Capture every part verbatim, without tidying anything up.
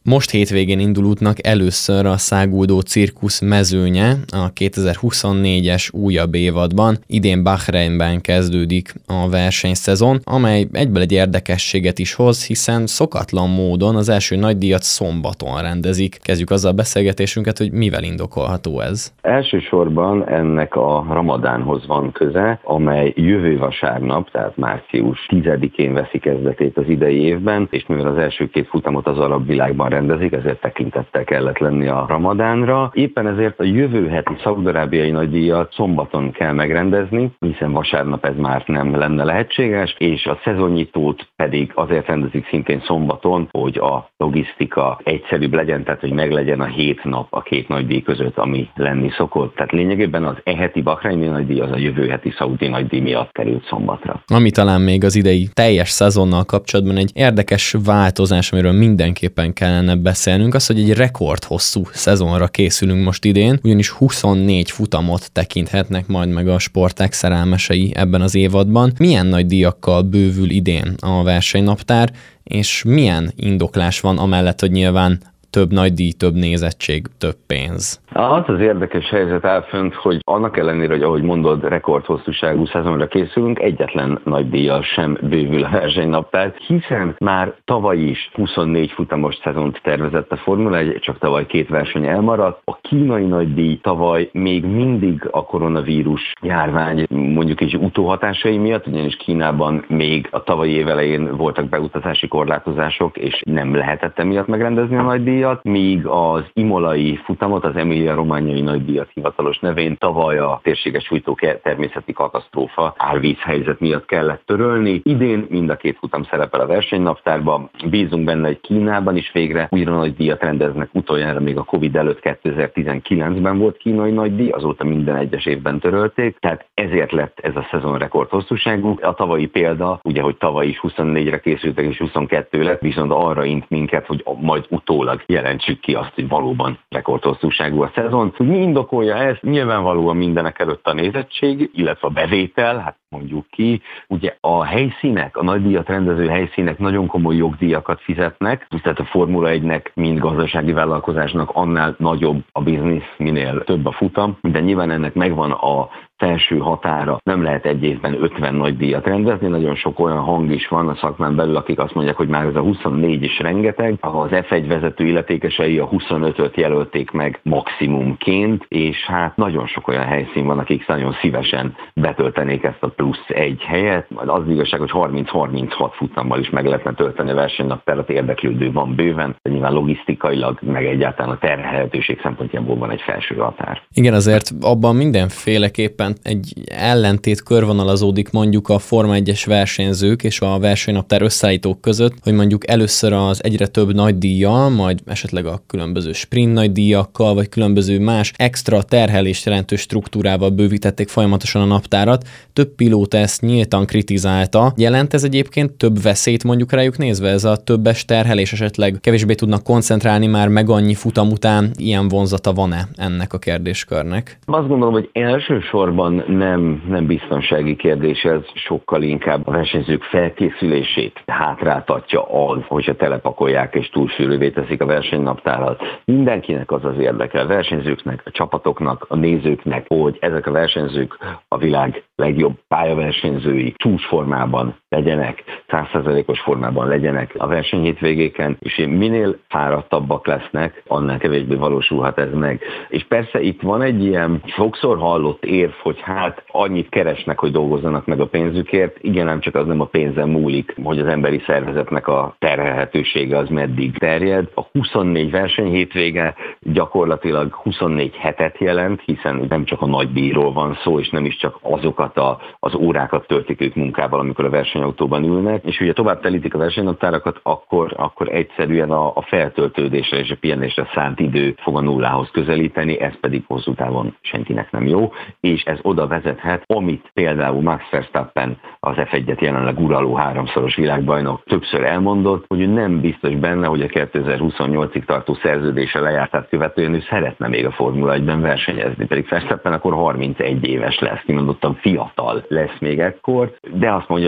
Most hétvégén indul útnak először a száguldó cirkusz mezőnye a kétezer-huszonnégyes újabb évadban. Idén Bahreinben kezdődik a versenyszezon, amely egyből egy érdekességet is hoz, hiszen szokatlan módon az első nagydíjat szombaton rendezik. Kezdjük azzal a beszélgetésünket, hogy mivel indokolható ez. Elsősorban ennek a Ramadánhoz van köze, amely jövő vasárnap, tehát március tizedikén veszi kezdetét az idei évben, és mivel az első két futamot az arab világban rendezik, ezért tekintettel kellett lenni a Ramadánra. Éppen ezért a jövő heti szaúd-arábiai nagydíjat szombaton kell megrendezni, hiszen vasárnap ez már nem lenne lehetséges, és a szezonnyitót pedig azért rendezik szintén szombaton, hogy a logisztika egyszerűbb legyen, tehát hogy meglegyen a hét nap a két nagydíj között, ami lenni szokott. Tehát lényegében az e heti bahreini nagydíj az a jövő heti szaudi nagydíj miatt került szombatra. Ami talán még az idei teljes szezonnal kapcsolatban egy érdekes változás, amiről mindenképpen kellene beszélnünk, az, hogy egy rekordhosszú szezonra készülünk most idén, ugyanis huszonnégy futamot tekinthetnek majd meg a sportág szerelmesei ebben az évadban. Milyen nagy díjakkal bővül idén a versenynaptár, és milyen indoklás van amellett, hogy nyilván több nagy díj, több nézettség, több pénz? Az az érdekes helyzet áll fönt, hogy annak ellenére, hogy ahogy mondod, rekordhosszúságú szezonra készülünk, egyetlen nagy díjjal sem bővül a versenynaptár, hiszen már tavaly is huszonnégy futamos szezont tervezett a Formula egy, csak tavaly két verseny elmaradt. A kínai nagydíj tavaly még mindig a koronavírus járvány mondjuk is utóhatásai miatt, ugyanis Kínában még a tavalyi év elején voltak beutazási korlátozások, és nem lehetett emiatt megrendezni a nagydíjat, míg az imolai futamot, az Emilia-Romagnai nagydíjat hivatalos nevén tavaly a térséges sújtó természeti katasztrófa árvízhelyzet miatt kellett törölni. Idén mind a két futam szerepel a versenynaptárban. Bízunk benne, hogy Kínában is végre újra nagydíjat rendeznek. Utoljára még a Covid előtt kétezer-tizenkilencben volt kínai nagydíj, azóta minden egyes évben törölték, tehát ezért lett ez a szezon rekord hosszúságú. A tavalyi példa, ugye, hogy tavaly is huszonnégyre készültek és huszonkettő lett, viszont arra int minket, hogy majd utólag jelentsük ki azt, hogy valóban rekordhosszúságú a szezon. Hogy mi indokolja ezt? Nyilvánvalóan mindenek előtt a nézettség, illetve a bevétel, hát mondjuk ki. Ugye a helyszínek, a nagydíjat rendező helyszínek nagyon komoly jogdíjakat fizetnek, tehát a Formula egynek, mint gazdasági vállalkozásnak annál nagyobb a biznisz, minél több a futam, de nyilván ennek megvan a felső határa, nem lehet egy évben ötven nagydíjat rendezni, nagyon sok olyan hang is van a szakmán belül, akik azt mondják, hogy már ez a huszonnégy is rengeteg, az ef egy vezető illetékesei a huszonötöt jelölték meg maximumként, és hát nagyon sok olyan helyszín van, akik nagyon szívesen betöltenék ezt a plusz egy helyet, majd az igazság, hogy harminc-harminchat futammal is meg lehetne tölteni a versenynaptárat, érdeklődő van bőven, de nyilván logisztikailag, meg egyáltalán a terhelhetőség szempontjából van egy felső határ. Igen, azért abban mindenféleképpen egy ellentét körvonalazódik mondjuk a Forma egyes versenyzők és a versenynaptár összeállítók között, hogy mondjuk először az egyre több nagydíjjal, majd esetleg a különböző sprint nagydíjakkal, vagy különböző más extra terhelést jelentő struktúrával bővítették folyamatosan a naptárat. Több pilóta ezt nyíltan kritizálta. Jelent ez egyébként több veszélyt mondjuk rájuk nézve? Ez a többes terhelés, esetleg kevésbé tudnak koncentrálni már meg annyi futam után? Ilyen vonzata van-e ennek a kérdéskörnek? Azt gondolom, hogy elsősorban nem, nem biztonsági kérdés, ez sokkal inkább a versenyzők felkészülését hátráltatja az, hogyha telepakolják és túlsűrűvé teszik a versenynaptárat. Mindenkinek az az érdeke, a versenyzőknek, a csapatoknak, a nézőknek, hogy ezek a versenyzők a világ legjobb pályaversenyzői csúcsformában legyenek, száz százalékos formában legyenek a versenyhétvégéken, és minél fáradtabbak lesznek, annál kevésbé valósulhat ez meg. És persze itt van egy ilyen sokszor hallott érv, hogy hát annyit keresnek, hogy dolgozzanak meg a pénzükért. Igen, nem csak az nem a pénzen múlik, hogy az emberi szervezetnek a terhelhetősége az meddig terjed. A huszonnégy versenyhétvége gyakorlatilag huszonnégy hetet jelent, hiszen nem csak a nagydíjról van szó, és nem is csak azokat a, az órákat töltik ők munkával, amikor a versenyautóban ülnek, és ugye tovább telítik a versenynaptárakat, akkor, akkor egyszerűen a, a feltöltődésre és a pihenésre szánt idő fog a nullához közelíteni, ez pedig hosszú távon senkinek nem jó, és ez oda vezethet, amit például Max Verstappen, az ef egyet jelenleg uraló háromszoros világbajnok többször elmondott, hogy ő nem biztos benne, hogy a kétezer-huszonnyolcig tartó szerződése lejártát követően ő szeretne még a Formula egyben versenyezni, pedig Verstappen akkor harmincegy éves lesz, kimondottan fiatal lesz még ekkor, de azt mondja, hogy ez neki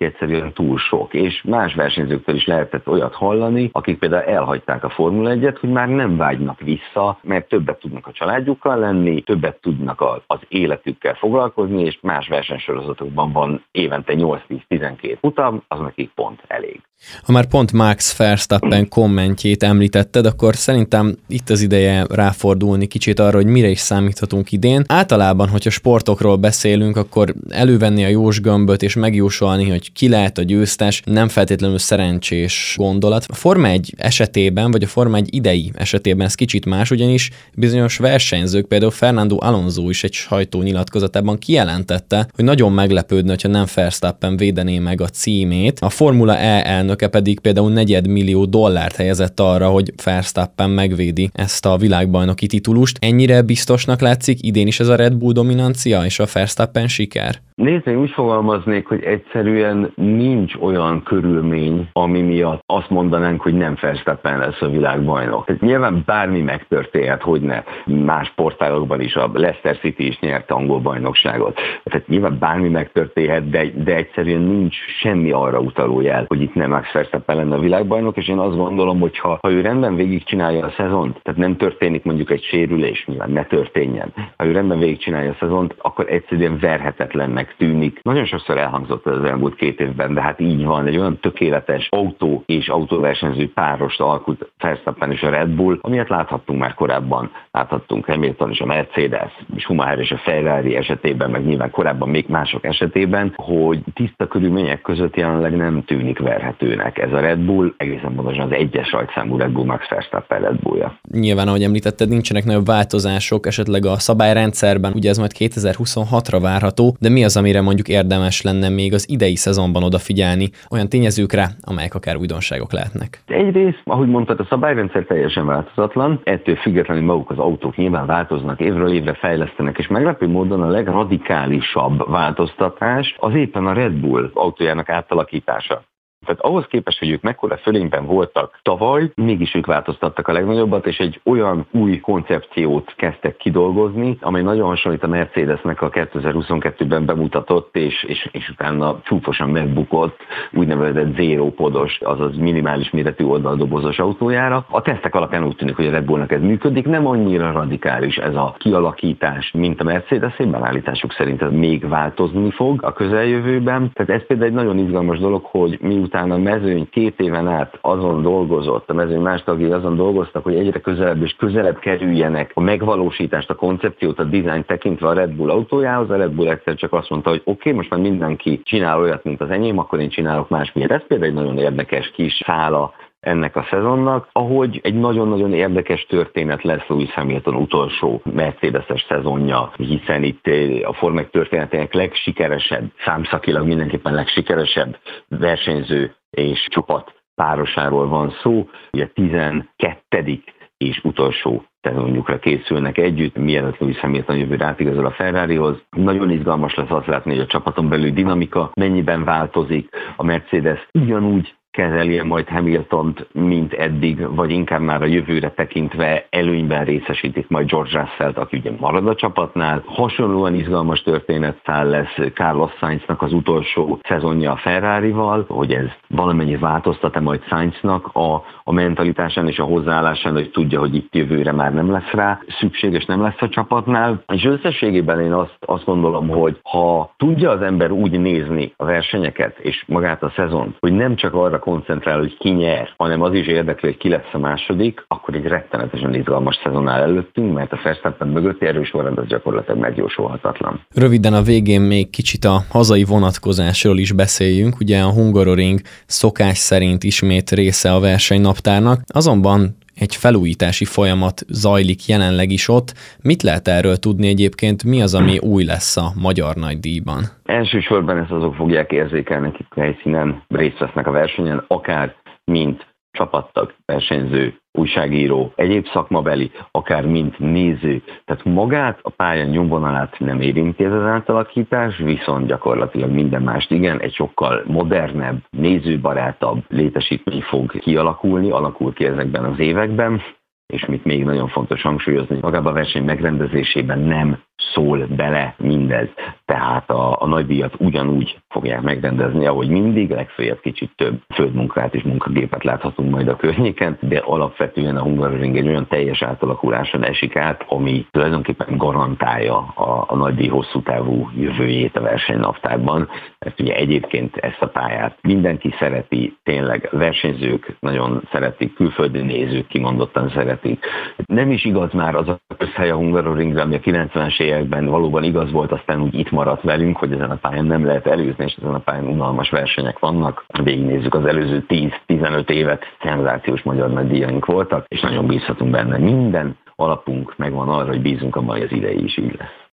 egyszerűen túl sok, és más versenyzőktől is lehetett olyat hallani, akik például elhagyták a Formula egyet, hogy már nem vágynak vissza, mert többet tudnak a családjukkal lenni, többet tudnak az életükkel foglalkozni, és más versenysorozatokban van évente nyolc-tíz-tizenkét futam, az nekik pont elég. Ha már pont Max Verstappen kommentjét említetted, akkor szerintem itt az ideje ráfordulni kicsit arra, hogy mire is számíthatunk idén. Általában, hogyha sportokról beszélünk, akkor elővenni a jós gömböt és megjósolni, hogy ki lehet a győztes, nem feltétlenül szerencsés gondolat. A Forma egy esetében, vagy a Forma egy idei esetében ez kicsit más, ugyanis bizonyos versenyzők, például Fernando Alonso is egy sajtónyilatkozatában kijelentette, hogy nagyon meglepődne, hogyha nem Verstappen védené meg a címét. A Formula E elnöke pedig például negyedmillió dollárt helyezett arra, hogy Verstappen megvédi ezt a világbajnoki titulust. Ennyire biztosnak látszik idén is ez a Red Bull dominancia és a Verstappen siker? Nézd, én úgy fogalmaznék, hogy egyszerűen nincs olyan körülmény, ami miatt azt mondanánk, hogy nem Verstappen lesz a világbajnok. Tehát nyilván bármi megtörténhet, hogy ne. Más sportágokban is a Leicester City is nyert angol bajnokságot. Tehát nyilván bármi megtörténhet, de, de egyszerűen nincs semmi arra utaló jel, hogy itt nem Max Verstappen lenne a világbajnok, és én azt gondolom, hogy ha, ha ő rendben végigcsinálja a szezont, tehát nem történik mondjuk egy sérülés, nyilván ne történjen. Ha ő rendben végigcsinálja a szezont, akkor egyszerűen verhetetlennek tűnik. Nagyon sokszor elhangzott az elmúlt két évben, de hát így van, egy olyan tökéletes autó és autóversenyző párost alkot Verstappen és a Red Bull, amilyet láthattunk már korábban. Láthattunk Hamilton és a Mercedes, Schumacher és a Ferrari esetében, meg nyilván korábban még mások esetében, hogy tiszta körülmények között jelenleg nem tűnik verhetőnek. Ez a Red Bull, egészen pontosan az egyes rajtszámú Red Bull Max Verstappen Red Bullja. Nyilván, ahogy említetted, nincsenek nagyobb változások, esetleg a szabályrendszerben, ugye ez majd kétezer-huszonhatra várható, de mi az, amire mondjuk érdemes lenne még az idei szezonban odafigyelni, olyan tényezőkre, amelyek akár újdonságok lehetnek? Egyrészt, ahogy mondtad, a szabályrendszer teljesen változatlan, ettől függetlenül maguk az autók nyilván változnak, évről évre fejlesztenek, és meglepő módon a legradikálisabb változtatás az éppen a Red Bull autójának átalakítása. Tehát ahhoz képest, hogy ők mekkora fölényben voltak tavaly, mégis ők változtattak a legnagyobbat, és egy olyan új koncepciót kezdtek kidolgozni, amely nagyon hasonlít a Mercedesnek a kétezer-huszonkettőben bemutatott, és, és, és utána csúfosan megbukott úgynevezett zero podos, azaz minimális méretű oldaldobozos autójára. A tesztek alapján úgy tűnik, hogy a Red Bullnak ez működik, nem annyira radikális ez a kialakítás, mint a Mercedesében, állításuk szerint ez még változni fog a közeljövőben. Tehát ez például egy nagyon izgalmas dolog, hogy miután a mezőny két éven át azon dolgozott, a mezőny más tagjai azon dolgoztak, hogy egyre közelebb és közelebb kerüljenek a megvalósítást, a koncepciót, a dizájnt tekintve a Red Bull autójához. A Red Bull egyszer csak azt mondta, hogy oké, okay, most már mindenki csinál olyat, mint az enyém, akkor én csinálok másmilyet. Ez például egy nagyon érdekes kis szála ennek a szezonnak, ahogy egy nagyon-nagyon érdekes történet lesz Lewis Hamilton utolsó Mercedes-es szezonja, hiszen itt a Forma egy történetének legsikeresebb, számszakilag mindenképpen legsikeresebb versenyző és csapat párosáról van szó, ugye tizenkettedik és utolsó szezonjukra készülnek együtt, mielőtt Lewis Hamilton jövőre átigazol a Ferrarihoz. Nagyon izgalmas lesz azt látni, hogy a csapaton belül dinamika mennyiben változik, a Mercedes ugyanúgy kezeli majd Hamiltont, mint eddig, vagy inkább már a jövőre tekintve előnyben részesítik majd George Russellt, aki ugye marad a csapatnál. Hasonlóan izgalmas történetszál lesz Carlos Sainznak az utolsó szezonja a Ferrarival, hogy ez valamennyi változtat-e majd Sainznak a, a mentalitásán és a hozzáállásán, hogy tudja, hogy itt jövőre már nem lesz rá szükséges, nem lesz a csapatnál. És összességében én azt, azt gondolom, hogy ha tudja az ember úgy nézni a versenyeket és magát a szezont, hogy nem csak arra koncentrál, hogy ki nyer, hanem az is érdekli, hogy ki lesz a második, akkor egy rettenetesen izgalmas szezon áll előttünk, mert a Verstappen mögötti erősorrend az gyakorlatilag megjósolhatatlan. Röviden a végén még kicsit a hazai vonatkozásról is beszéljünk. Ugye a Hungaroring szokás szerint ismét része a versenynaptárnak, azonban egy felújítási folyamat zajlik jelenleg is ott. Mit lehet erről tudni egyébként, mi az, ami új lesz a magyar nagydíjban? Elsősorban ezt azok fogják érzékelni, akik helyszínen részt vesznek a versenyen, akár mint csapattag, versenyző, újságíró, egyéb szakmabeli, akár mint néző. Tehát magát a pálya nyomvonalát nem érinti ez az átalakítás, viszont gyakorlatilag minden mást igen, egy sokkal modernebb, nézőbarátabb létesítmény fog kialakulni, alakul ki ezekben az években, és mit még nagyon fontos hangsúlyozni, magában a verseny megrendezésében nem szól bele mindez. Tehát a, a nagydíjat ugyanúgy fogják megrendezni, ahogy mindig, legfeljebb kicsit több földmunkát és munkagépet láthatunk majd a környéken, de alapvetően a Hungaroring egy olyan teljes átalakuláson esik át, ami tulajdonképpen garantálja a, a nagydíj hosszú távú jövőjét a versenynaptárban, mert ugye egyébként ezt a pályát mindenki szereti, tényleg versenyzők nagyon szeretik, külföldi nézők kimondottan szeretik. Nem is igaz már az a közhely a Hungaroringre, ami a kilencvenes években valóban igaz volt, aztán úgy itt maradt velünk, hogy ezen a pályán nem lehet előzni, és ezen a pályán unalmas versenyek vannak. Végignézzük az előző tíz-tizenöt évet, szenzációs magyar nagydíjaink voltak, és nagyon bízhatunk benne. Minden alapunk megvan arra, hogy bízunk abban, hogy az idei is így lesz.